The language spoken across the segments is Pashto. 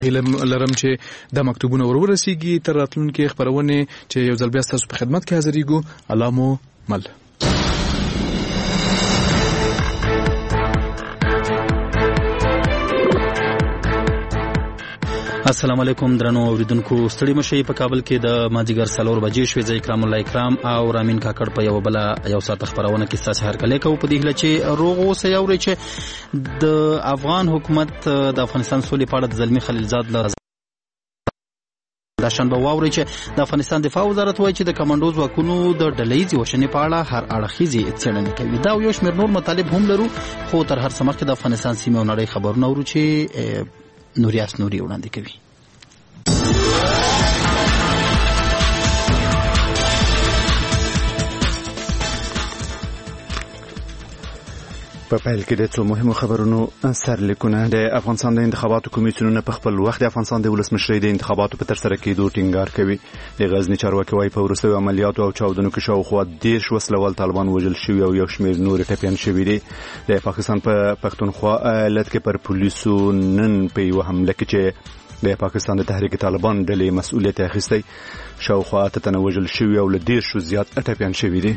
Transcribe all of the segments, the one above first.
لرم چې دا مکتوبونه ورسیږي تر راتلونکي خبرونه چې یو ځل بیا تاسو په خدمت کې حاضرېږو. الله مو مل. السلام علیکم درنو اوریدونکو، ستړي مشي. په کابل کې د مازیګر 4 بجې شوې. زه اکرام الله اکرام او رامین کاکړ په یو ساعت خبرونه کې ستاسو هر کله کوو په دې هله چې روغ اوسه یوري چې د افغان حکومت د افغانستان سولې په اړه د زلمی خلیلزاد د شنبه واوري چې د افغانستان دفاع وزارت وایي چې د کمانډو ځواکونو د ډلهیزې وشنې په اړه هر اړخیزې څېړنې کوي. دا یو شمېر نور مطالب هم لرو، خو تر هر څه مخکې د افغانستان سیمې او نړۍ خبرونه اورو چې نوریاس نوري وړاندې کوي. په پیل کې د څو مهمو خبرونو سرلیکونه. د افغانستان د انتخاباتو کمیسیونونه په خپل وخت د افغانستان د ولسمشرۍ د انتخاباتو په ترسره کېدو ټینګار کوي. د غزنی چارواکي وايي په وروستیو عملیاتو او چاودنو کې شاوخوا 10 وسلوال طالبان وژل شوي او یو شمېر نور ټپیان شوي دي. د پاکستان په پښتونخوا ایالت کې پر پولیسو نن په یوه حمله کې چې د پاکستان د تحریک طالبان ډلې مسؤلیت اخیستی شاوخوا 8 تنه وژل شوي او له 10 زیات ټپیان شوي دي.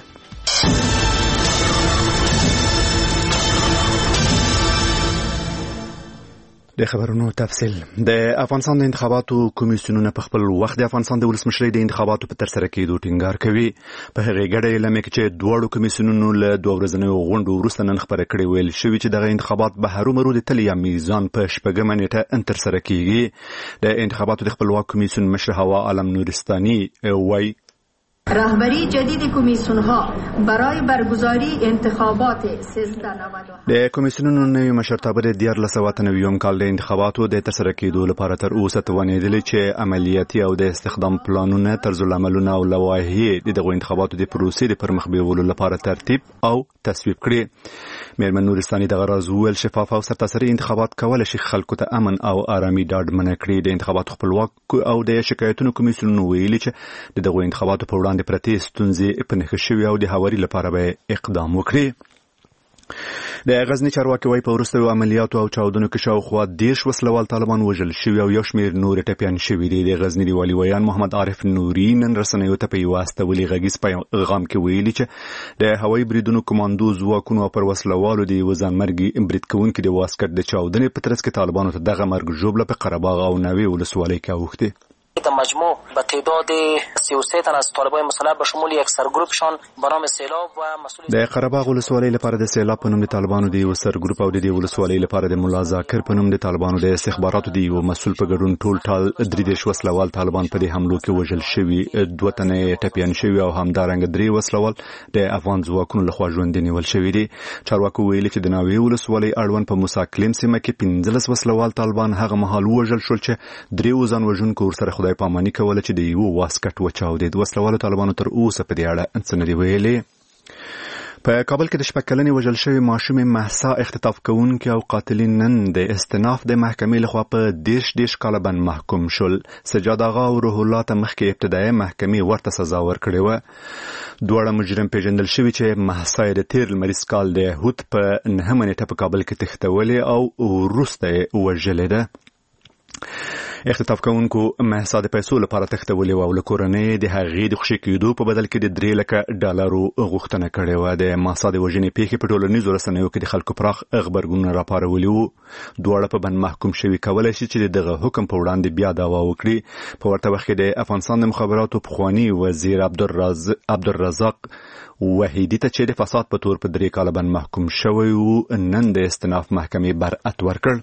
د خبرونو تفصیل. د افغانستان د انتخاباتو کمیسیونونه په خپل وخت د افغانستان د ولسمشرۍ د انتخاباتو په ترسره کېدو ټینګار کوي. په هغې ګډه اعلامیه کې چې دواړو کمیسیونونو له 2 ورځنیو غونډو وروسته نن خبره کړې ویل شوي چې دغه انتخابات به هرومرو د تل یا میزان په 8 نیټه ترسره کېږي. د انتخاباتو د خپلواک کمیسیون مشر هوا عالم نورستاني وایي رهبری جدید کمیسیون‌ها برای برگزاری انتخابات 1397 د کمیسیونونو نوی مشرتابه د 1999 کال د انتخاباتو د ترسره کېدو لپاره تر اوسه توانېدلې چې عملیاتي او د استخدام پلانونه، طرزالعملونه او لوایحې د دغو انتخاباتو د پروسې د پرمخ بیولو لپاره ترتیب او تصویب کړي. میرمن نورستاني دغه راز وویل شفاف او سرتاسري انتخابات کولای شي خلکو ته امن او آرامي ډاډمنه کړي. د انتخاباتو خپلواک او د شکایتونو کمیسیونونو ویلي چې د دغو انتخاباتو په وړاندې پرتې ستونزې په نښه شوي او د هواري لپاره به اقدام وکړي. د غزنی چارواکي وايي په وروستیو عملیاتو او چاودنو کې شاوخوا 10 وسلوال طالبان وژل شوي او یو شمېر نور ټپیان شوي دي. د غزنی د والي ویان محمد عارف نوري نن رسنیو ته په یوه استولي غږیز پیغام کې ویلي چې د هوایي بریدونو کمانډو ځواکونو او پر وسلوالو د یوه ځانمرګي برید کوونکي د واسکټ د چاودنې په ترڅ کې طالبانو ته دغه مرګ ژوبله په قره باغ او ناوې ولسوالۍ کې اوښتې. مجموع به تعداد 33 تن از طالبان مسلح به شمول یک سرگروپشان به نام سیلاب و مسئول د قره باغ ولسوالۍ لپاره د سیلاب په نوم د طالبانو د یو سرګروپ او د ولسوالۍ لپاره د مولا ذاکر په نوم د طالبانو د استخباراتو د یو مسؤل په ګډون ټول ټال 3 وسلوال طالبان په دې حملو کې وژل شوي، 2 تنه ټپیان شوي او همدارنګه 3 وسلوال د افغان ځواکونو لخوا ژوندي نیول شوي دي. چارواکو ویلي چې د ناوې ولسوالۍ اړوند په موسی کلیم سیمه کې 15 وسلوال طالبان هغه مهال وژل شول چې 3 ځان وژونکو ورسره خدای پاماني کوله چې د یو واسکټ وچاودید. وسلوالو طالبانو تر اوسه په دې اړه څه نه دي ویلي. په کابل کې د 6 کلنې وژل شوې ماشومې مهسا اختطاف کوونکي او قاتلین نن د استناف د محکمې لخوا په 10 کاله بند محکوم شول. سجاد آغا او روح الله ته مخکې ابتدایي محکمې ورته سزا ورکړې وه. دواړه مجرم پیژندل شوي چې مهسا د تیر لمریز کال د هوت په 9 نیټه په کابل کې تښتولې او وروسته یې وژلې ده. اختطاف کوونکو مهسا د پیسو لپاره تښتولې وه او له کورنۍ د هغې د خوشي کېدو په بدل کې د $3,000,000 غوښتنه کړې وه. د مهسا د وژنې پیښې په ټولنیزو رسنیو کې د خلکو پراخ غبرګونونه راپارولي وو. دواړه په بند محکوم شوي کولی شي چې دغه حکم په وړاندې بیا دعوا وکړي. په ورته وخت کې د افغانستان د مخابراتو پخواني وزیر عبدالرزاق وحیدي ته چې د فساد په تور په 3 کاله بند محکوم شوی وو نن د استناف محکمې برأت ورکړ.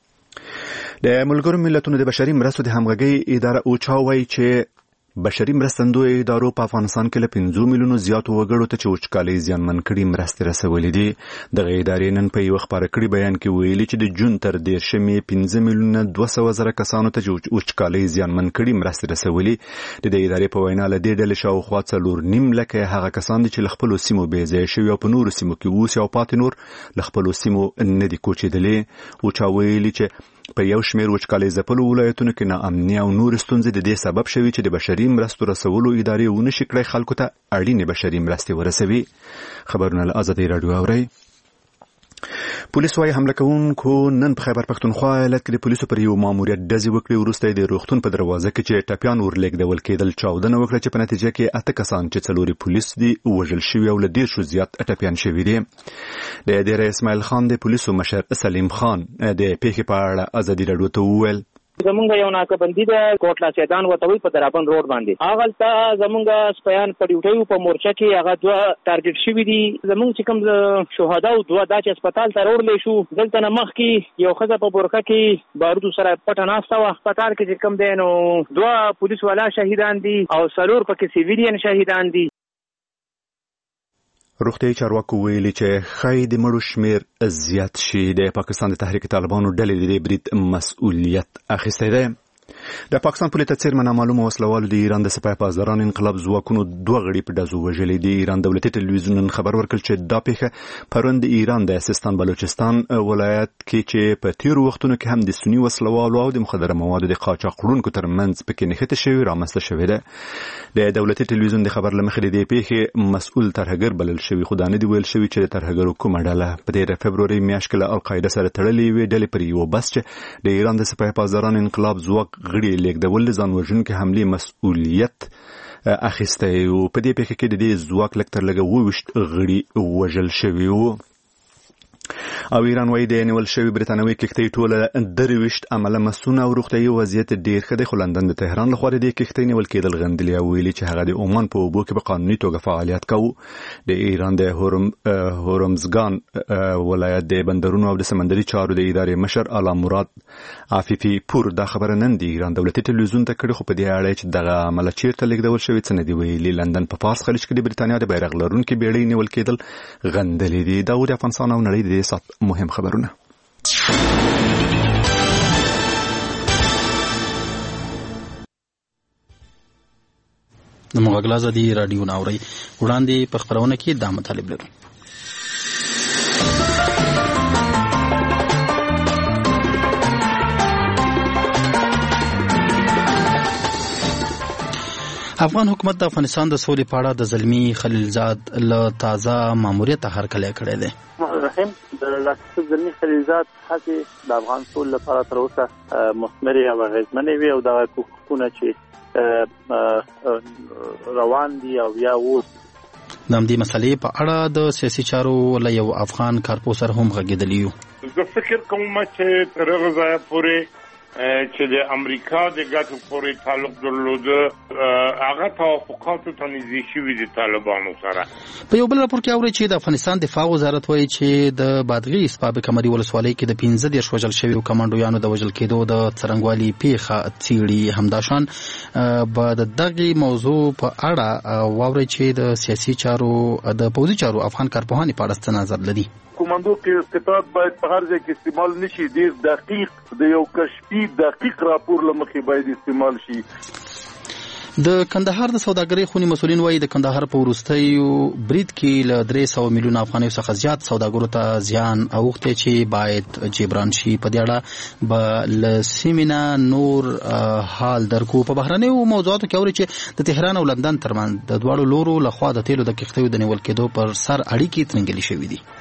د ملګرو ملتونو د بشري مرستو د همغږۍ اداره اوچا وایي چې بشري مرستندوی ادارو په افغانستان کې له 5 میلیونو زیاتو وګړو ته چې وچکالۍ زیانمن کړي مرستې رسولې دي. دغه ادارې نن په یو خبره کړي بیان کې ویلي چې د جون تر 13 5,200,000 کسانو ته چې وچکالۍ زیانمن کړي مرستې رسولې. د دې ادارې په وینا له دې ډلې شاوخوا 4.5 لکه هغه کسان دي چې له خپلو سیمو بې ځایه شوي او په نورو سیمو کې اوسي او پاتې نور له خپلو سیمو نه دي کوچېدلي. اوچا ویلي چې په یو شمېر وچکالۍ ځپلو ولایتونو کې ناامني او نور ستونزې د دې سبب شوي چې د بشري مرستو رسولو ادارې ونشي کړی خلکو ته اړینې بشري مرستې ورسوي. خبرونه له ازادۍ راډیو اورئ. پولیس وايي حمله کوونکو نن په خیبر پښتونخوا ایالت کې د پولیسو پر یو ماموریت ډزې وکړې. وروسته د روغتون په دروازه کې چې ټپیان ورلېږدول کېدل چاودنه وکړه چې په نتیجه کې 8 کسان چې 4 پولیس دي وژل شوي او له 10 زیات ټپیان شوي دي. د ډېر اسماعیل خان د پولیسو مشر سلیم خان د پیښې په اړه ازادي راډیو ته وویل زمونږ یو ناکبندي ده کوټلا سیدان وتوي په درابن روډ باندې هغه ته زمونږ سپیان په ډیوټي په مورچه کې هغه دوه ټارګټ شوي دي. زمونږ چې کوم شهدا او دوه دا چې هسپتال ته وړل شو دلته نه مخ کې یو ښځه په برخه کې بارودو سره پټه ناسته وه. هسپتال کې چې کوم دی نو دوه پولیس والا شهیدان دي او 4 پکې سیویلین شهیدان دي. روغتیايي چارواکو ویلي چې ښایي د مړو شمېر زیات شي. د پاکستان د تحریک طالبانو ډلې د دې برید مسؤلیت اخیستی دی. د پاکستان پولیس څیرمن نامعلومه وسلوالو د ایران د سپاه پاسداران انقلاب ځواکونو 2 غړي په ډزو وژلي دي. ایران دولتي ټلویزیون نن خبر ورکړ چې دا پیښه پرون د ایران د سیستان بلوچستان ولایت کې چې په تیرو وختونو کې هم د سنی وسلوالو او د مخدره موادو د قاچاق وړونکو ترمنځ پکې نښتې شوې رامنځته شوې ده. د دولتي ټلویزیون د خبر له مخې د دې پیښې مسؤل ترهګر بلل شوی خو دا نه دی ویل شوی چې د ترهګرو کومه ډله په 13 فبروري میاشت کې له القاعده سره تړلې وي. ډلې پر یو بس چې د ایران د سپاه پاسداران انقلاب ځواک غړي لیږدول ځان وژونکي حملې مسؤلیت اخیستی و. په دې پیښه کې د دې ځواک لږ تر لږه 28 غړي وژل شوي وو. او ایران وايي د نیول شوی برتانوي کښتۍ ټوله 23 عمله مسونه او روغتیايي وضعیت ډیر ښه دی. خو لندن د تهران لخوا د کښتۍ نیول کېدل غندلي او ویلي چې هغه د عمان په اوبو کې په قانوني توګه فعالیت کوي. د ایران د هورمزګان ولایت د بندرونو او د سمندري چارو د ادارې مشر اعلی مراد عفیفي پور دا خبره نن د ایران دولتي ټلویزیون ته کړې. خو په دې اړه چې دغه عمله چیرته لیږدول شوی څه نه دی ویلي. لندن په فارس خلیج کې د برتانیا د بیرغ لرونکي بیړۍ نیول کېدل غندلي دي. دا د افغانستان او نړۍ د سات مهم خبرونه. د مغاګل ازادي رادیو ناوري وړاندې په خبرونه کې دا مطالب لرو. افغان حکومت د افغانستان د سولې په اړه د زلمی خلیلزاد له تازه ماموریت هرکلی کړی دی. رحیم د ډاکټر زلمی خلیلزاد هڅې د افغان سولې لپاره تر اوسه مثمرې او اغېزمنې وي او دغه کوښښونه چې روان دي او یا اوس د همدې مسلې په اړه د سیاسي چارو له یو افغان کارپوسر هم غږېدلی یو. زه فکر کوم چې تر هغه ځایه پورې چې د امریکا د ګټو پورې تعلق درلوده هغه توافقاتو ته نږدې شوي دي طالبانو سره. په یو بل راپور کې اوري چې د افغانستان دفاع وزارت وایي چې د بادغیس اسباب کمري ولسوالۍ کې د 15 وژل شوي کمانډویانو د وژل کېدو د څرنګوالي پیښه څیړي. همداشان به د دغه موضوع په اړه واوري چې د سیاسي چارو د پوځي چارو افغان کارپوهان په اړه څه نظر لري. کوماندو کې استفاده باید په هر ځای کې استعمال نشي. ډیر دقیق د یو کشفي دقیق راپور لمخې باید استعمال شي. د کندهار د سوداګرۍ خونی مسولین وایي د کندهار په وروستیو برید کې له 300 میلیون افغانیو څخه زیات سوداګرو ته زیان اوښتی چې باید جبران شي. په دې اړه به له سیمینا نور حال درکو. په بهرنیو موضوعاتو کې اوري چې د تهران او لندن ترمنځ د دواړو لورو لخوا د تیلو د کښتیو د نیول کېدو پر سر اړیکې ترنګلې شوې دي.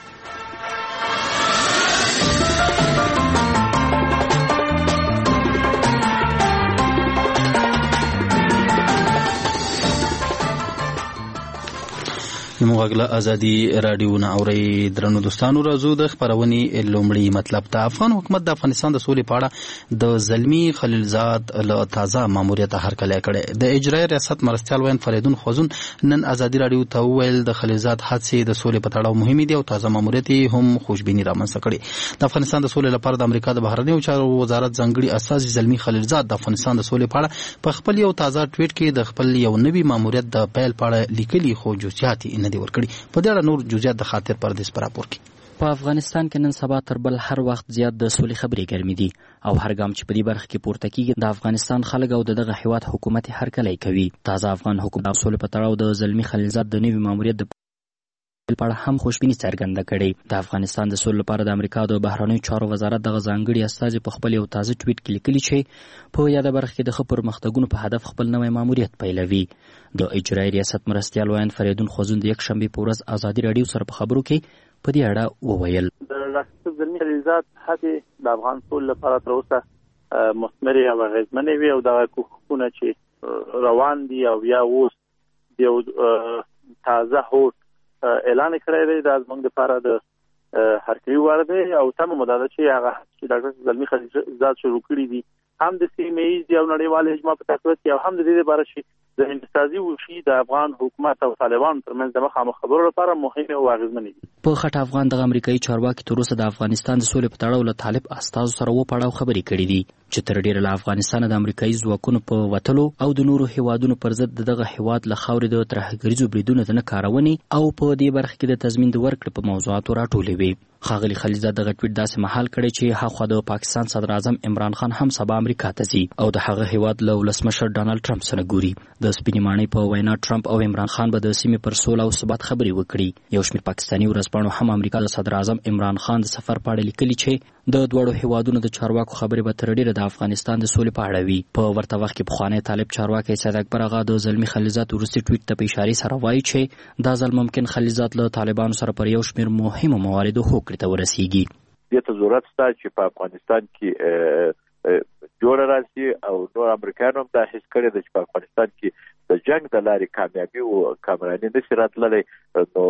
مغاګل ازادي رادیو ناوري درنو دوستانو راځو د خبرونې لومړی مطلب ته. افغان حکومت د افغانستان د سولې په اړه د زلمی خلیلزاد له تازه ماموریت هرکلی کړی. د اجرایي ریاست مرستیال وین فریدون خوزون نن ازادي رادیو ته وویل د خلیلزاد هڅې د سولې په تړاو مهمې دي او تازه ماموریت هم خوشبیني رامنځته کړي. د افغانستان د سولې لپاره د امریکا د بهرنیو چارو وزارت ځانګړي استازي زلمی خلیلزاد د افغانستان د سولې په اړه په خپل یو تازه ټویټ کې د خپل یو نوي ماموریت د پیل په اړه لیکلي خو جزئیات یې نه دي ورکړي. په دې اړه نور جزئیات د خاطر پردیس پر راپور کې. په افغانستان کې نن سبا تر بل هر وخت زیات د سولې خبرې ګرمې دي او هر ګام چې په دې برخه کې پورته کیږي د افغانستان خلک او دغه هیواد حکومت هرکلی کوي. تازه افغان حکومت د سولې په تړاو د زلمی خلیلزاد د نوي ماموریت د لپاره هم خوشبیني څرګنده کړې. د افغانستان د سولې لپاره د امریکا د بهرنیو چارو وزارت دغه ځانګړي استازي په خپل یو تازه ټویټ کې لیکلي چې په یاده برخه کې د ښه پرمختګونو په هدف خپل نوی ماموریت پیلوي. د اجرایي ریاست مرستیال ویاند فریدون خوزون د یکشنبې په ورځ ازادي راډیو سره په خبرو کې په دې اړه وویل. د لاسته زلمي خلیزات هڅې د افغان سولې لپاره تر اوسه مثمرې او اغېزمنې وي او دغه کوښښونه چې روان دي او یا اوس د یو تازه هوډ اعلان کړی دی دا زموږ لپاره د هرکلي وړ دی او تمه مو ده چې هغه چې ډاکټر زلمي خلیزات شروع کړي دي هم د سیمه ییز او نړیوال اجماع په تقویت کې او هم د دې لپاره چې د انتسازي وشي د افغان حکومت او طالبان ترمنځ د مخامخ خبرو لپاره مهمه او اغېزمنه دي. په خټه افغان د امریکایي چارواکي تر اوسه د افغانستان د سولې په تړاو له طالب استازو سره وپړاو خبرې کړې دي چې تر ډیره له افغانستان د امریکایي ځواکونو په وتلو او د نورو هیوادونو پر ضد دغه هیواد له خاورې د ترهګریزو بریدونو د نه کارونې او په دې برخه کې د تضمین د ورکړې په موضوعاتو راټولې وي. ښاغلي خلیزات دغه ټویټ داسې مهال کړی چې هاخوا د پاکستان صدر اعظم عمران خان هم سبا امریکا ته ځي او د هغه هیواد له ولسمشر ډانلډ ټرمپ سره ګوري. د سپینې ماڼۍ په وینا ټرمپ او عمران خان به د سیمې پر سوله او ثبات خبرې وکړي. یو شمېر پاکستاني ورځپاڼو هم امریکا د صدر اعظم عمران خان د سفر په اړه لیکلي چې د دواړو هیوادونو د چارواکو خبرې به تر ډیره د افغانستان د سولې په اړه وي. په ورته وخت کې پخوانی طالب چارواکی سید اکبر آغا د زلمي خلیزات وروستي ټویټ ته په اشارې سره وایي چې دا ځل ممکن خلیزات له طالبانو سره پر یو شمېر مهمو مواردو هوکړې ته ورسیږي. دې ته ضرورت شته چې په افغانستان کې جوړ راشي او نور امریکایانو هم دا حس کړی دی چې په افغانستان کې د جنگ د لارې کامیابي او کامراني نشي راتللی نو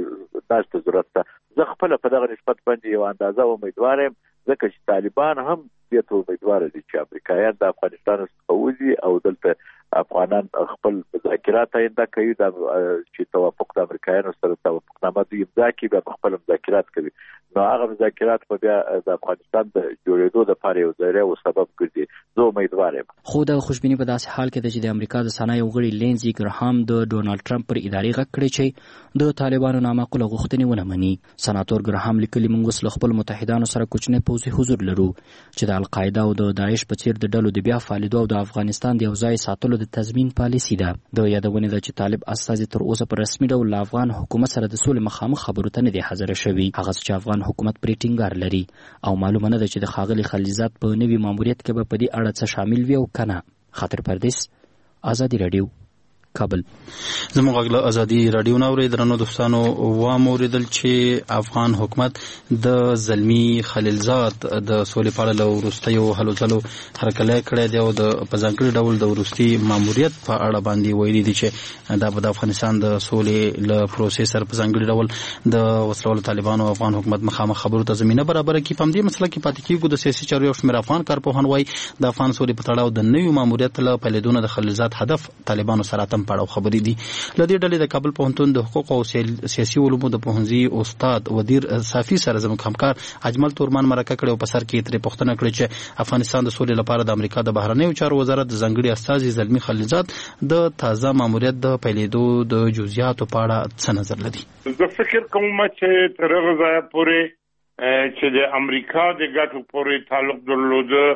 داسې ضرورت شته. زه خپل په دغه نسبت باندې یو اندازه امیدوار یم ځکه چې طالبان هم دې ته امیدوار دي چې امریکایان د افغانستان څخه وځي او دلته افغانان خپل مذاکرات آینده کوي دا چې توافق د امریکایانو سره توافقنامه دوی امضا کړي بیا خپل مذاکرات کوي نو هغه مذاکرات په بیا د افغانستان د جوړېدو لپاره یو ذریعه او سبب ګرځي. زه امیدوار یم. خو د خوشبیني په داسې حال کې ده چې د امریکا د سنا یو غړي لینزي ګرهام د ډونالډ ټرمپ پر ادارې غږ کړی چې د طالبانو نامعقوله غوښتنې ونه مني. سناتور ګرهام لیکلي موږ اوس له خپل متحدانو سره کوچنی پوځي حضور لرو چې د القاعده او د داعش په څیر د ډلو د بیا فعالیدو او د افغانستان د یو ځای ساتلو د تضمین پالیسي ده. د یادونې ده چې طالب استازي تر اوسه په رسمي ډول له افغان حکومت سره د سولې مخامخ خبرو ته نه دي حاضر شوي. هغه چې افغان حکومت پرې ټینګار لري او معلومه نه ده چې د ښاغلي خلیزات په نوي ماموریت کې به په دې اړه څه شامل وي او کنه. خاطر پردیس، ازادي راډیو، کابل. زموږ غږ له ازادي راډیو نه اورئ. درنو دوستانو واوریدل چې افغان حکومت د زلمي خلیلزاد د سولې په اړه له وروستیو هلو ځلو هرکلی کړی دی او د په ځانګړي ډول د وروستي ماموریت په اړه باندې ویلي دي چې دا به د افغانستان د سولې له پروسې سره په ځانګړي ډول د وسلوالو طالبانو او افغان حکومت مخامخ خبرو ته زمینه برابره کړي. په همدې مسله کې پاتې کېږو. د سیاسي چارو یو شمېر افغان کارپوهان وایي د افغان سولې په تړاو د نوي ماموریت له پیلېدو نه د خلیلزاد هدف طالبانو سره اتم پړاو خبرې دي. لدې ډلې د کابل پوهنتون د حقوق او سیاسي علومو د پوهنځي استاد ودیر صافي سره زموږ همکار اجمل تورمان مرکه کړې او په سر کې ترې پوښتنه کړې چې افغانستان د سولې لپاره د امریکا د بهرنیو چارو وزارت د ځانګړي استازي زلمي خلیلزاد د تازه ماموریت د پیلېدو د جزئیاتو په اړه څه نظر لري. زه فکر کوم چې تر هغه ځایه پورې چې د امریکا د ګټو پورې تعلق درلوده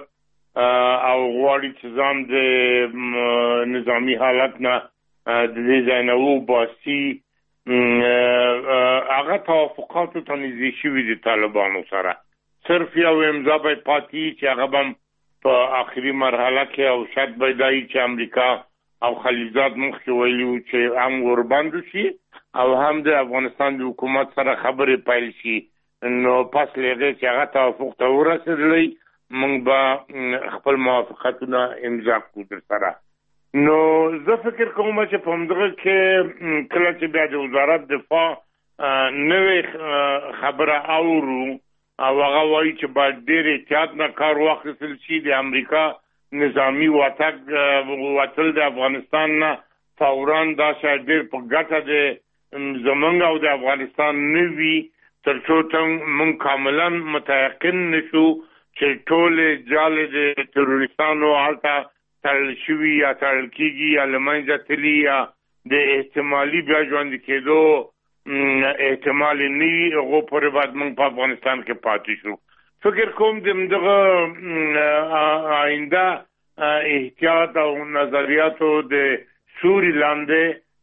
او غواړي چې ځان د نظامی حالت نه د دې ځای نه وباسي هغه توافقاتو ته نږدې شوي دي طالبانو سره. صرف یو امضا به پاتې چې هغه به په آخري مرحله کې او شاید به دا وي چې امریکا او خلیلزاد مخکې ویلي وو چې هم ورباندې شي او هم د افغانستان د حکومت سره خبرې پیل شي. نو پس له هغې چې هغه توافق ته ورسېدلی موږ به خپل موافقتونه امضا کړو در سره. نو زه فکر کوم چې په همدغه کې کله چې بیا د وزارت دفاع نوې خبره اورو او هغه وایي چې باید ډېر احتیاط نه کار واخیستل شي د امریکا نظامي وتل د افغانستان نه فوراً دا شاید ډېر په ګټه د زموږ او د افغانستان نه وي تر څو موږ کاملا متیقن نشو چې ټولې جالې د تروریستانو هلته تړل شوي یا تړل کېږي یا له منځه تلي یا د احتمالي بیا ژوندي کېدو احتمال نه وي هغو پورې باید موږ په افغانستان کې پاتې شو. فکر کوم د همدغه آینده احتیاط او نظریاتو د سوري لاندې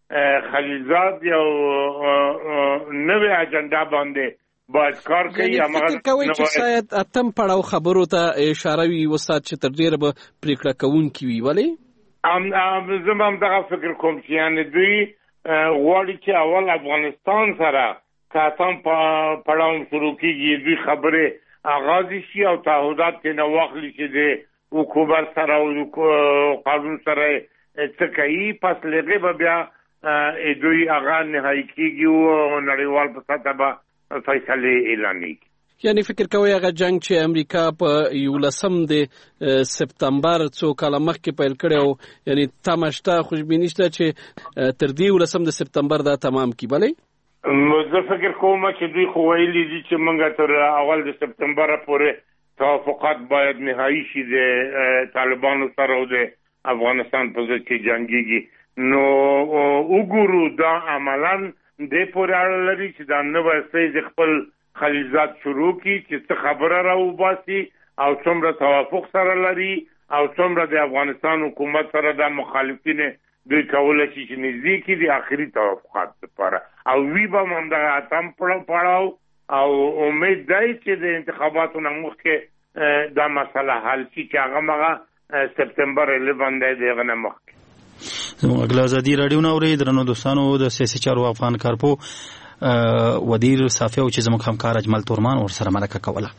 خلیلزاد یو نوې اجنډا باندې باید کار کوي. فکر کوي چې شاید اتم پړاو خبرو ته اشاره وي استاد چې تر ډیره به پریکړه کوونکي وي. ولې زه هم دغه فکر کوم چې یعنې دوی غواړي چې اول افغانستان سره که اتم پړاو شروع کېږي دوی خبرې آغاز شي او تعهدات ترېنه واخلي چې د حکومت سره او قانون سره څه کوي. پس له هغې به بیا دوی هغه نهایي کېږي او نړیوال په سطحه به فیصلې اعلانېږي. یعنی فکر کوي هغه جنگ چې امریکا په 11 د سپتمبر څو کاله مخکې پیل کړی او یعنی تمه شته خوشبیني شته چې تر دې 11 د سپتمبر دا تمام کی. بلې زه فکر کوم چې دوی خو ویلي دي چې موږ تر اول د سپتمبر پورې توافقات باید نهایي شي د طالبانو سره او د افغانستان په ضد کې جنګيږي. نو وګورو دا عملاً د پورې اړه لري چې دا نوې سیز خپل خلیلزاد شروع کی چې څه خبره راوباسي او څومره توافق سره لري او څومره د افغانستان حکومت سره د مخالفین دوی کولای شي چې نږدې کې د آخري توافقات لپاره او وی به هم د اتم پړاو او امید دی چې د انتخاباتو نه مخکې دا مسله حل شي چې هغه مغه سپتمبر 11 دی دغه نه مخکې. زموږ اګل ازادي رادیو نه اوري درنو دوستانو د سیاسي چارو افغان کارپو ودیر صافی او چې زموږ همکار اجمل تورمان ور سره مرکه کوله.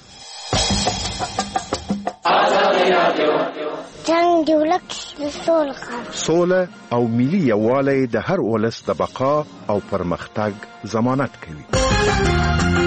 جنگ د ولک سوله او ملي یووالی د هر ولس د بقا او پرمختګ ضمانت کوي.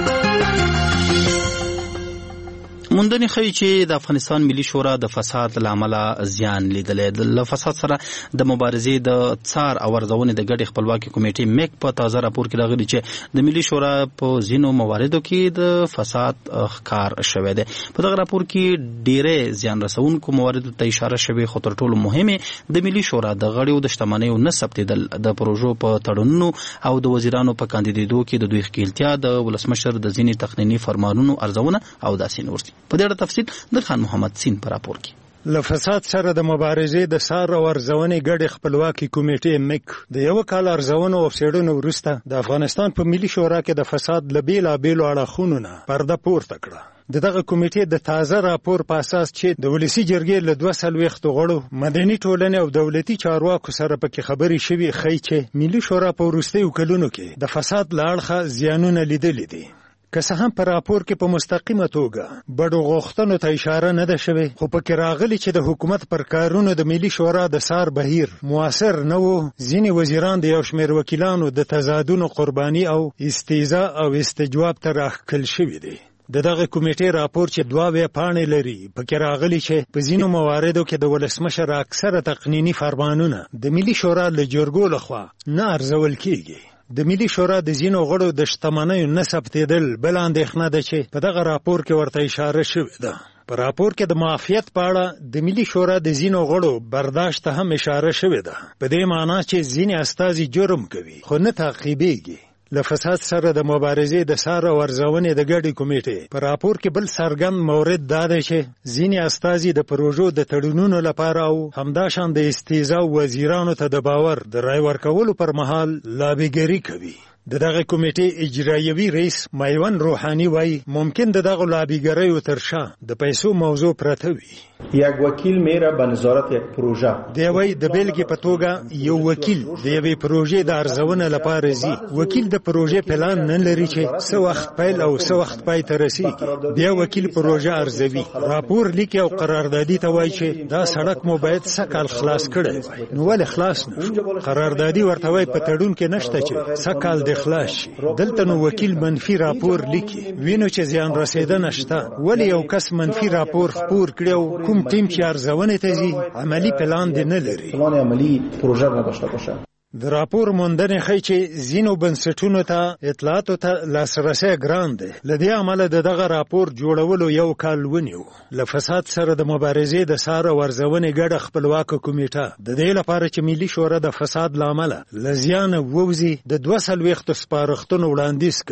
موندنې ښیي چې د افغانستان ملي شورا د فساد له امله زیان لیدلی. له فساد سره د مبارزې د څار او ارزونې د ګډې خپلواکي کمیټې میک په تازه راپور کې راغلي چې د ملي شورا په ځینو مواردو کې د فساد ښکار شوی دی. په دغه راپور کې ډېرې زیان رسونکو مواردو ته اشاره شوې، خو تر ټولو مهمې د ملي شورا د غړیو د شتمنیو نه ثبتېدل، د پروژو په تړونونو او د وزیرانو په کاندیدېدو کې د دوی ښکېلتیا، د ولسمشر د ځینې تقنیني فرمانونو ارزونه او داسې نور دي. په دې اړه تفصیل د خان محمد سین په راپور کې. له فساد سره د مبارزې د څار او ارزونې ګډې خپلواکي کمیټې میک د یو کال ارزونو او څېړنو وروسته د افغانستان په ملي شورا کې د فساد له بېلابېلو اړخونو نه پرده پورته کړه. دغه کمیټې د تازه راپور په اساس چې د ولسي جرګې له 240 غړو مدني ټولنې او دولتي چارواکو سره پکې خبرې شوې ښیي چې ملي شورا په وروستیو کلونو کې د فساد له اړخه زیانونه لیدلي دي. که څه هم په راپور کې په مستقیمه توګه بډو غوښتنو ته اشاره نه ده شوې، خو پکې راغلي چې د حکومت پر کارونو د ملي شورا د څار بهیر موثر نه و. ځینې وزیران د یو شمېر وکیلانو د تضادونو قرباني او استیزا او استجواب ته راښکل شوي دي. دغه کمیټې راپور چې 2 پاڼې لري پکې راغلي چې په ځینو مواردو کې د ولسمشر اکثره تقنیني فرمانونه د ملي شورا له جرګو لخوا نه ارزول کېږي. د ملي شورا د ځینو غړو د شتمنیو نه ثبتېدل بل اندېښنه ده چې په دغه راپور کې ورته اشاره شوې ده. په راپور کې د معافیت په اړه د ملي شورا د ځینو غړو برداشت ته هم اشاره شوې ده، په دې معنی چې ځینې استازي جرم کوي خو نه تعقیبېږي. له فساد سره د مبارزې د څار او ارزونې د ګډې کمیټې په راپور کې بل څرګند مورد دا دی چې ځینې استازي د پروژو د تړونونو لپاره او همداشان د استیزا وزیرانو ته د باور د رای ورکولو پر مهال لابیګري کوي. دغه کمیټې اجرایوي رئیس مایوان روحانی وایي ممکن دغه لابیګریو تر شا د پیسو موضوع پرته وي. یک وکیل میره به نظارت یک پروژه دی وایي د بیلګې په توګه یو وکیل د یوې پروژې د ارزونه لپاره ځي. وکیل د پروژې پلان نه لري چې څه وخت پیل او څه وخت پای ته رسیږي. بیا وکیل پروژه ارزوي، راپور لیکي او قراردادي ته وایي چې دا سړک مو باید څه کال خلاص کړی وای. نو ولې خلاص نه؟ قراردادي ورته وایي په تړون کې نشته چې څه کال د خلاص شي. دلته نو وکیل منفي راپور لیکي، وینو چې زیان رسیدنه شته. ولې یو کس منفي راپور خپور کړي او کوم ټیم چې ارزونې ته ځي عملی پلان دی نه لري؟ پلان عملی پروژه نداشته باشه. د راپور موندنې ښیي چې ځینو بنسټونو ته اطلاعاتو ته لاسرسی ګران دی. له دې امله دغه راپور جوړولو یو کال ونیو. له فساد سره د مبارزې د څار او ارزونې ګډه خپلواکه کمیټه د دې لپاره چې ملي شورا د فساد له امله له زیانه ووځي د 240 سپارښتنو وړاندیز کوي.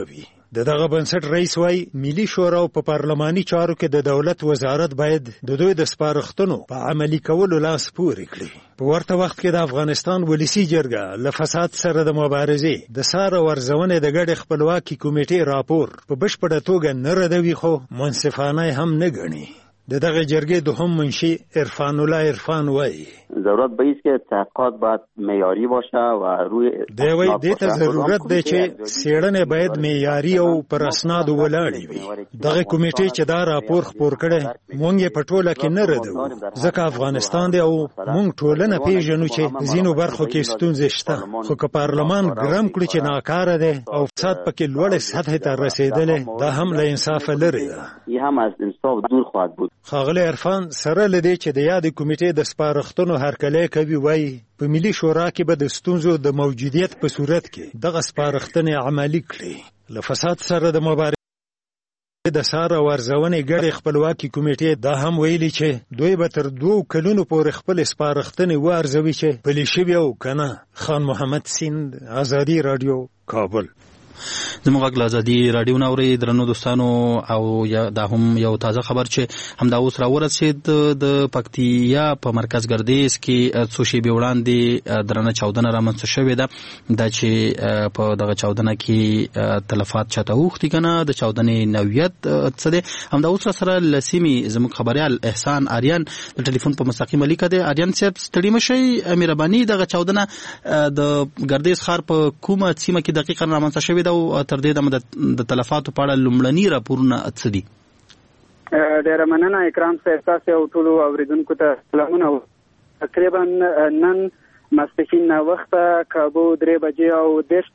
دغه بنسټ رئیس وای ملي شورا په پارلماني چارو کې د دولت وزارت باید د دوی د سپارښتنو په عملي کولو لاس پورې کړي. په ورته وخت کې د افغانستان ولسی جرګه له فساد سره د مبارزې د سار ورزونې د ګډ خپلواکي کمیټې راپور په بشپړه توګه نه ردوي خو منصفانه هم نه ګڼي. دغه جرګې دوهم منشي عرفان الله عرفان وای ضرورت به است که تحقیقات باید معیاری باشه و روی دوی دې ته ضرورت دی چې څېړنې باید معیاري او پر اسنادو ولاړې وي. دغه کمیټې چې دا راپور خپور کړي مونږ یې په ټوله کې نه ردو ځکه افغانستان دی او مونږ ټولنه پیژنو چې ځینو برخو کې ستونزې شته، خو که پارلمان ګرم کړي چې ناکاره دی او فساد پکې لوړې سطحې ته رسېدلې دا هم له انصاف لرې ده. یې هم از انصاف دور خواهد بود. ښاغلی عرفان سره له دې چې د یادې کمیټې د سپارښتنو هرکلی کوي وایي په ملي شورا کې به د ستونزو د موجودیت په صورت کې دغه سپارښتنې عملي کړي. له فساد سره د مبارزې د سار او ارزونې ګډې خپلواکي کمیټې دا هم ویلي چې دوی به تر 2 کلونو پورې خپل سپارښتنې وارزوي چې پلي شوي او که نه. خان محمد سیند، ازادي راډیو، کابل. زموږ غږ له ازادي راډیو نه اورئ درنو دوستانو، او دا هم یو تازه خبر چې همدا اوس راورسېد د پکتیا په مرکز ګردیز کې څو شېبې وړاندې درنه چاودنه رامنځته شوې ده. دا چې په دغه چاودنه کې تلفات چاته اوښتي که نه، د چاودنې نوعیت څه دی. همدا اوس سره له سیمې زموږ خبریال احسان آریان د ټلیفون په مستقیمه لیکه دی. آریان صاحب ستړي مه شئ، مهرباني دغه چاودنه د ګردیز ښار په کومه سیمه کې دقیقا رامنځته شوې ده او تر دې دمه د تلفاتو په اړه لومړني راپورونه څه دي؟ ډېره مننه اکرام صاحب، تاسو او ټولو اوریدونکو ته سلامونه. تقریبا نن ماسپښین ناوخته کابو 3 بجې او 10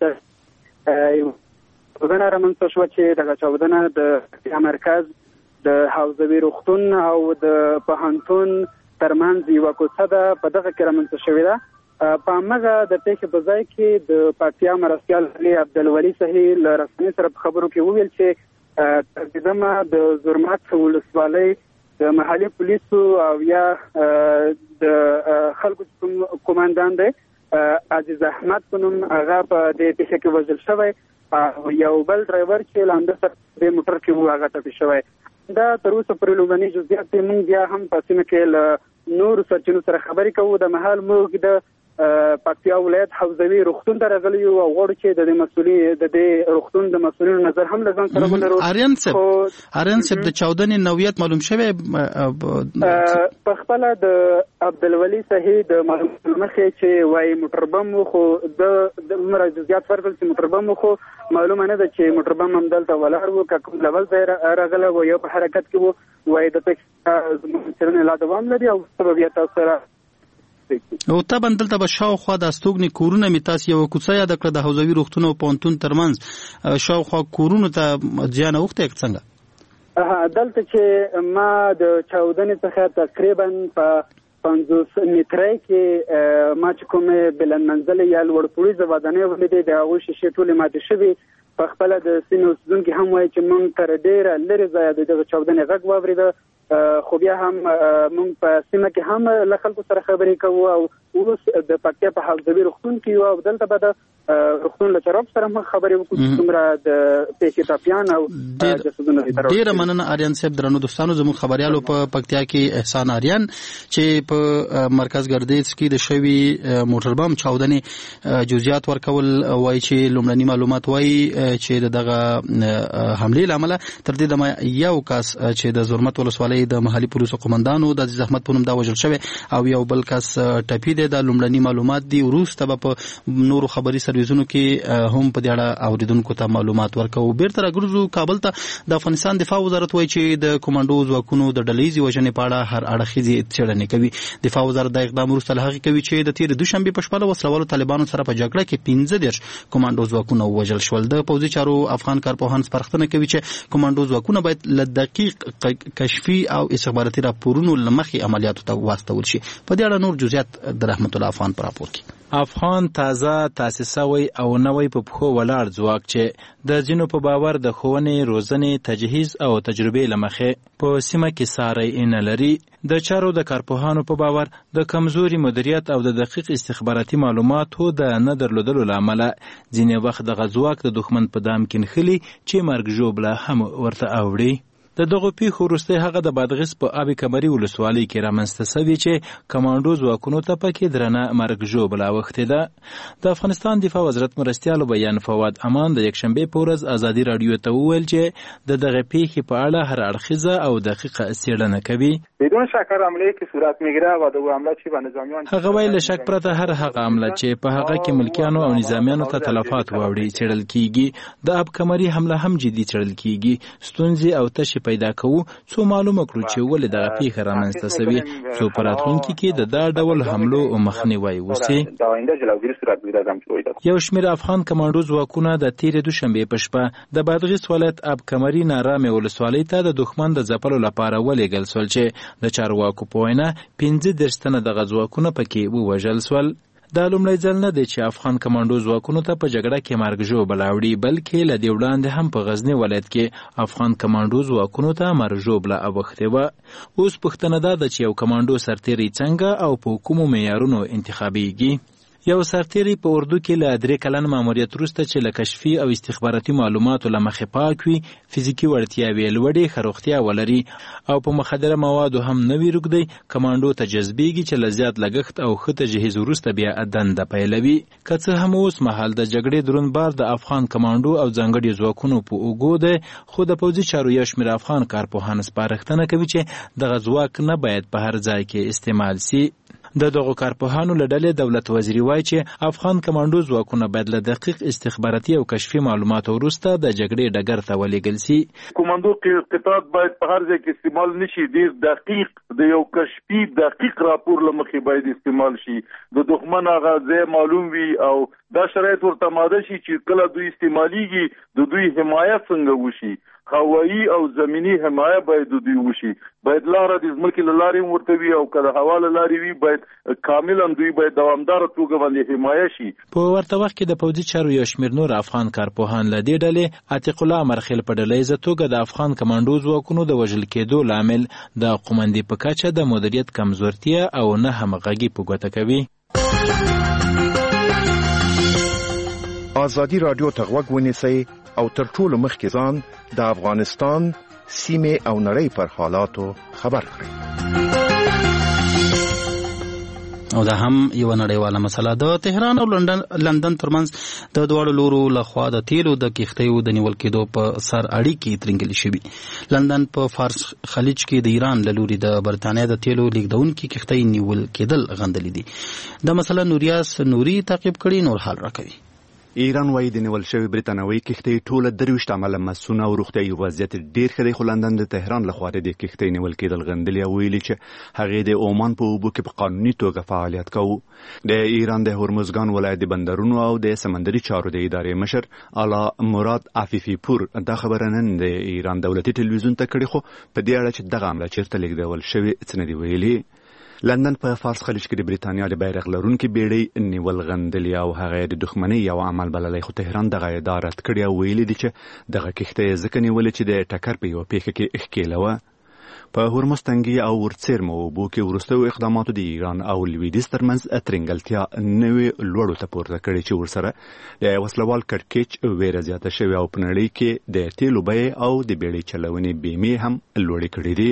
چاودنه رامنځته شوه چې دغه چاودنه د مرکز د حوزوي روغتون او د پوهنتون ترمنځ یوه کوڅه ده، په دغه کې رامنځته شوې ده. په همغه د پیښې په ځای کې د پکتیا مرستیال علي عبدالولي صحیح له رسنۍ سره په خبرو کې وویل چې تقدمه د زرمت ولسوالۍ د محلي پولیسو او یا د خلکو قوماندان دی عزیز احمد په نوم هغه په دې پیښه کې وژل شوی، یو بل ډرایور چې له همده سره د موټر کې و هغه ټپي شوی. دا تر اوسه پورې لومړني جزئیات دی. موږ بیا هم په سیمه کې له نورو سرچینو سره خبرې کوو. د مهال موږ د پکتیا ولایت حوزوي روغتون ته راغلي یو او غواړو چې د دې روغتون د مسؤلینو نظر هم له ځان سره ولرو. آریان صاحب د چاودنې نوعیت معلوم شوی په خپله د عبدالولي صحیح د معلوماتو مخې چې وایي موټر بم و، خو د عمره جزئیات ورکړل چې موټر بم و، خو معلومه نه ده چې موټر بم هم دلته ولاړ و که کوم لول ځای راغلی و یا په حرکت کې و. وایي د پیښې زموږ څېړنې لا دوام لري او سبب بیا تاسو سره او طبعا دلته به شاوخوا د استوګنې کورونه مې تاسو یوه کوڅه یاد کړه د حوزوي روغتون او پوهنتون ترمنځ شاوخوا کورونو ته زیان اوښتی څنګه؟ دلته چې ما د چاودنې څخه تقریبا په 50 مترۍ کې ما چې کومې بلند منزلې یا لوړپوړیزه ودانۍ ولیدې د هغوی شیشې ټولې ماتې شوي. په خپله د سیمې اوسېدونکي هم وایي چې موږ تر ډېره لرې ځایه د دغه چاودنې غږ واورېده، خو بیا هم موږ په سیمه کې هم له خلکو سره خبرې کوو او اوس د پکتیا په حوزوي روغتون کې یو او دلته به د روغتون له چارواکو سره هم خبرې وکړو چې څومره د پیښې ټپیان او جسدونه دي. ډېره مننه آریان صاحب. درنو دوستانو، زموږ خبریالو په پکتیا کې احسان آریان چې په مرکز ګردیز کې د شوي موټر بم چاودنې جزئیات ورکول وایي چې لومړني معلومات وایي چې دغه حملې له امله تر دې دمه یو کس چې د زرمت ولسوالۍ د محلي پولیسو قومندانو د عزیز احمد په نوم دا وژل شوی او یو بل کس ټپي دی. دا لومړني معلومات دي. وروسته به په نورو خبري سرویسونو کې هم په دې اړه اوریدونکو ته معلومات ورکوو. بیرته راګرځو کابل ته. د افغانستان دفاع وزارت وایي چې د کمانډو ځواکونو د ډلهیزې وژنې په اړه هر اړخیزې څېړنې کوي. دفاع وزارت دا اقدام وروسته له هغې کوي چې د تېرې دوشنبې په شپه له وسلوالو طالبانو سره په جګړه کې 15 کمانډو ځواکونه ووژل شول. د پوځي چارو افغان کارپوهان سپارښتنه کوي چې کمانډو ځواکونه باید له دقیق کشفي او استخباراتي راپورونو له مخې عملیاتو ته واستول شي. په دې اړه نور جزئیات د رحمت الله افغان په راپور کې. افغان تازه تاسیس شوی او نوی په پښو ولاړ ځواک چې د ځینو په باور د ښوونې، روزنې، تجهیز او تجربې له مخې په سیمه کې ساری نه لري، د چارو د کارپوهانو په باور د کمزوري مدیریت او د دقیق استخباراتي معلوماتو د نه درلودلو له امله ځینې وخت دغه ځواک د دښمن په دام کې نښلي چې مرګ ژوبله هم ورته اوړي. د دغو پیښو وروسته هغه د بادغیس په آب کمري ولسوالۍ کې رامنځته سوي چې کمانډو ځواکونو ته پکې درنه مرګ ژوبله اوښتې ده. د افغانستان دفاع وزارت مرستیالو بیان فواد امان د یکشنبې په ورځ ازادي راډیو ته وویل چې د دغه پیښې په اړه هر اړخیزه او دقیقه څېړنه کوي. بدون شک هر عمله که صورت میگیره و دو عمله چی و نظامیان هغه ویل له شک پرته هر هغه عمله چې په هغه کې ملکیانو او نظامیانو ته تلفات واوړي څېړل کیږي. د آب کمري حمله هم جدي څېړل کیږي. ستونزې او تشې پیدا کوو څو معلومه کړو چې ولې دغه پیښه رامنځته سوي څو په راتلونکي کې د دا ډول حملو مخنیوی وسي. یو شمېر افغان کمانډو ځواکونه د تېرې دوشنبې په شپه د بادغیس ولایت آب کمري نارامې ولسوالۍ ته د دښمن د ځپلو لپاره ولېږل سول چې د چارواکو په وینا 15 تنه دغه ځواکونه پکې ووژل سول. دا لومړی ځل نه دی چې افغان کمانډو ځواکونو ته په جګړه کې مرګ ژوبله اوړي، بلکې له دې وړاندې هم په غزني ولایت کې افغان کمانډو ځواکونو ته مرګ ژوبله اوښتې وه. اوس پوښتنه دا ده چې یو کمانډو سرتیری څنګه او په کومو معیارونو انتخابیږي. یو سرتیری په اردو کې له 3 کلن ماموریت وروسته چې له کشفي او استخباراتي معلوماتو له مخې پاک وي، فزیکي وړتیاوې لوړې، ښه روغتیا ولري او په مخدره موادو هم نه وي روږدی، کمانډو ته جذبیږي چې له زیات لګښت او ښه تجهیز وروسته بیا دنده پیلوي. که څه هم اوس مهال د جګړې دروند بار د افغان کمانډو او ځانګړي ځواکونو په اوږو دی، خو د پوځي چارو یو شمېر افغان کارپوهان سپارښتنه کوي چې دغه ځواک نه باید په هر ځای کې استعمال سي. د دغو کارپوهانو له ډلې دولت وزیري وایي چې افغان کمانډو ځواکونه باید له دقیق استخباراتي او کشفي معلوماتو وروسته د جګړې ډګر ته ولېږل سي. کمانډو قطعات باید په هر ځای کې استعمال نشي. ډېر دقیق د یو کشفي دقیق راپور له مخې باید استعمال شي. د دښمن هغه ځای معلوم وي او دا شرایط ورته ماده شي چې کله دوی استعمالېږي د دوی حمایت څنګه وشي. هوایی او زمینی حمایه باید دوی وشي. باید لاره د ځمکې له لارې ورته وي او که د هوا له لارې وي باید کاملا دوی باید دوامداره توګه باندې حمایه شي. په ورته وخت کې د پوځي چارو یو شمېر نور افغان کارپوهان له دې ډلې عتیق الله مرخیل په ډلهییزه توګه د افغان کمانډو ځواکونو د وژل کېدو لامل د قومندې په کچه د مدیریت کمزورتیا او نه همغږي په ګوته کوي. ازادي راډیو ته غوږ ونیسئ او تر ټولو مخکې ځان د افغانستان سیمې او نړۍ پر حالاتو خبر کړئ. او دا هم یو نړیواله مسله د تهران او لندن ترمنځ د دواړو لورو لخوا د تیلو د کښتیو د نیول کېدو په سر اړیکې ترنګلې شوي. لندن په فارس خلیج کې د ایران له لوري د برتانیا د تیلو لیږدونکي کښتۍ نیول کېدل غندلې دي. د مسله نوریاس نوري تعقیب کړي، نور حال راکوي. ایران وایي د نیول شوی برتانوي کښتۍ ټوله 23 عمله مسونه او روغتیايي وضعیت ډېر ښه دی، خو لندن د تهران لخوا د کښتۍ نیول کېدل غندلې او ویلي چې هغې د عمان په اوبو کې په قانوني توګه فعالیت کوو. د ایران د هرمزګان ولایت د بندرونو او د سمندري چارو د ادارې مشر اعلی مراد عفیفي پور دا خبره نن د ایران دولتي ټلویزیون ته کړې، خو په دې اړه چې دغه عمله چیرته لیږدول شوې څه نه دي ویلي. لندن په فارس خلیج کې د بریتانیا د بیرغ لرونکي بیړۍ نیول غندلې او هغه د دښمنۍ یو عمل بللی، خو تهران دغه ادعا رد کړې او ویلي دي چې دغه کښتۍ ځکه نیولې چې د ټکر په یوه پیښه کې ښکېله وه. په هرمز تنګي او ورڅیرمو اوبو کې وروستیو اقداماتو د ایران او لویدیځ ترمنځ ترنګلتیا نوې لوړو ته پورته کړې چې ورسره د وسلوال کړکېچ ویره زیاته شوې او په نړۍ کې د تیلو بیې او د بیړۍ چلونې بیمې هم لوړې کړې دي.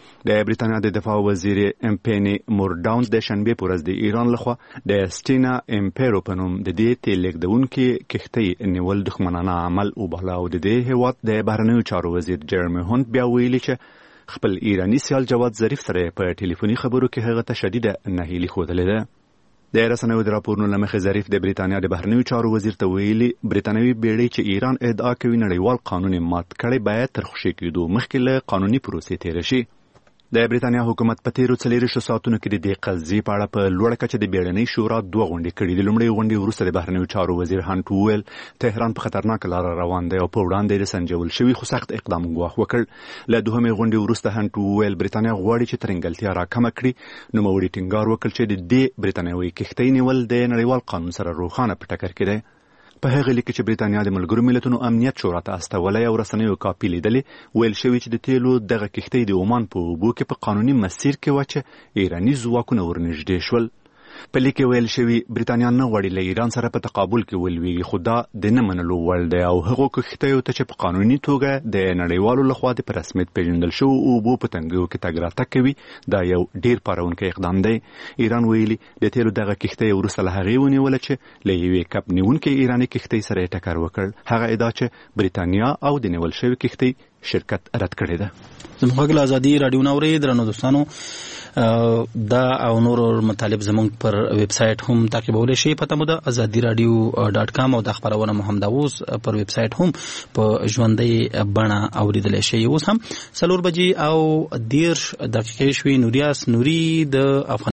د بریتانیا د دفاع وزیر امپینی مورداونز د شنبې په ورځ د ایران لخوا د سټینا امپیرو په نوم د دې تیل لیږدونکي کښتۍ نیول دښمنانه عمل وباله او د دې هیواد د بهرنیو چارو وزیر جرمی هونت بیا ویلي چې خپل ایرانی سیال جواد ظریف سره په ټلیفوني خبرو کې هغه ته شدیده ناهیلي ښودلې ده. د رسنیو د راپورونو له مخې ظریف د بریتانیا د بهرنیو چارو وزیر ته ویلي بریتانوي بیړۍ چې ایران ادعا کوي نړیوال قانون مات کړی باید تر خوشي کېدو مخکې له قانوني پروسې تېره شي. د بریتانیا حکومت په تیرو 24 ساعتونو کې د دې قضیې په اړه په لوړه کچه د بیړنۍ شورا 2 غونډې کړې دي. لومړۍ غونډې وروسته د بهرنیو چارو وزیر هانټ وویل تهران په خطرناکه لاره روان دی او په وړاندې د سنجول شوي خو سخت اقدام ګواښ وکړ. له دوهمې غونډې وروسته هانټ وویل بریتانیا غواړي چې ترنګلتیا راکمه کړي. نوموړي ټینګار وکړ چې د دې بریتانیوي کښتۍ نیول د نړیوال قانون سره روښانه په ټکر کې دی. په هغه لیک چې برېټانیا د ملګرو ملتونو امنیت شورا ته استولی او رسنیو کاپي لیدلې ویل شوي چې د تیلو دغه کښتۍ د عمان په اوبو کې په قانوني مسیر کې وه چې ایراني ځواکونه ورنږدې شول. په لیک کې ویل شوي برېټانیا نه غواړي له ایران سره په تقابل کې ولویږي، خو دا د نه منلو وړ دی او هغو کښتیو ته چې په قانوني توګه د نړیوالو لخوا د په رسمیت پیژندل شوو اوبو په تنګیو کې تګ راتګ کوي دا یو ډیر پارونکی اقدام دی. ایران ویلي د تیلو دغه کښتۍ وروسته له هغې ونیوله چې له یوې کب نیونکې ایراني کښتۍ سره یې ټکر وکړ. هغه ادعا چې برېټانیا او د نیول شوې کښتۍ شرکت رد کړې ده. زموږ له ازادي راډیو نه اورئ درنو دوستانو، دا او نور مطالب زموږ پر ویب سایټ هم تعقیبولی شئ. پته مو ده ازادي راډیو .com او دا خپرونه مو همدا اوس پر ویب سایټ هم په ژوندۍ بڼه اوریدلی شئ. اوس هم 4:30 شوي. نوریاس نوري د